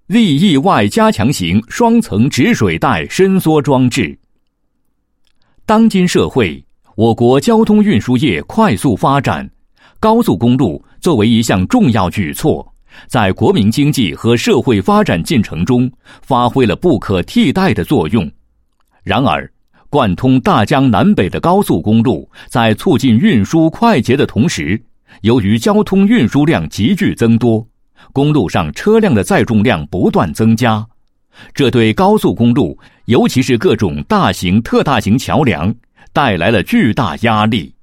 立意外加强型双层止水带伸缩装置。当今社会，我国交通运输业快速发展，高速公路作为一项重要举措，在国民经济和社会发展进程中发挥了不可替代的作用。然而，贯通大江南北的高速公路在促进运输快捷的同时，由于交通运输量急剧增多，公路上车辆的载重量不断增加，这对高速公路，尤其是各种大型、特大型桥梁，带来了巨大压力。